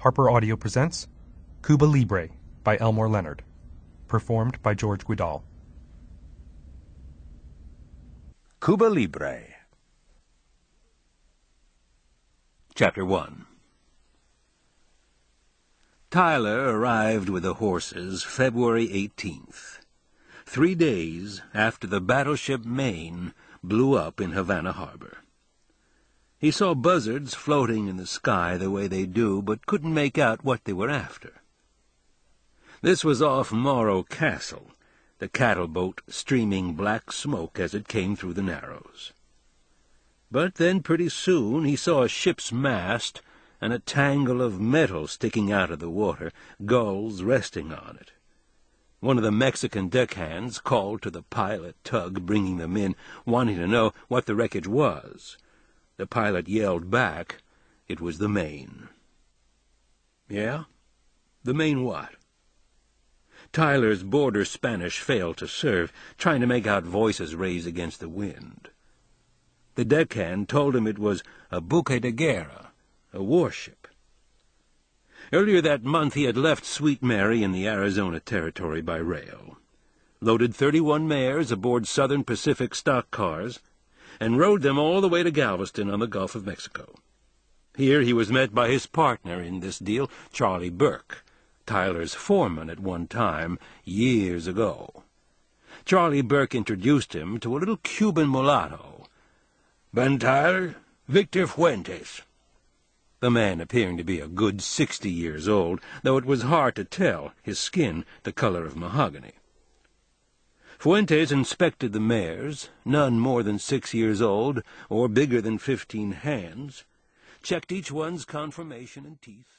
Harper Audio presents Cuba Libre by Elmore Leonard, performed by George Guidall. Cuba Libre. Chapter 1. Tyler arrived with the horses February 18th, 3 days after the battleship Maine blew up in Havana Harbor. He saw buzzards floating in the sky the way they do, but couldn't make out what they were after. This was off Morro Castle, the cattle boat streaming black smoke as it came through the Narrows. But then pretty soon he saw a ship's mast and a tangle of metal sticking out of the water, gulls resting on it. One of the Mexican deckhands called to the pilot tug bringing them in, wanting to know what the wreckage was. The pilot yelled back, it was the Maine. Yeah? The Maine what? Tyler's border Spanish failed to serve, trying to make out voices raised against the wind. The deckhand told him it was a buque de guerra, a warship. Earlier that month he had left Sweet Mary in the Arizona Territory by rail, loaded 31 mares aboard Southern Pacific stock cars, and rode them all the way to Galveston on the Gulf of Mexico. Here he was met by his partner in this deal, Charlie Burke, Tyler's foreman at one time, years ago. Charlie Burke introduced him to a little Cuban mulatto, Ben Tyler, Victor Fuentes. The man appearing to be a good 60 years old, though it was hard to tell, his skin the color of mahogany. Fuentes inspected the mares, none more than 6 years old, or bigger than 15 hands, checked each one's conformation and teeth,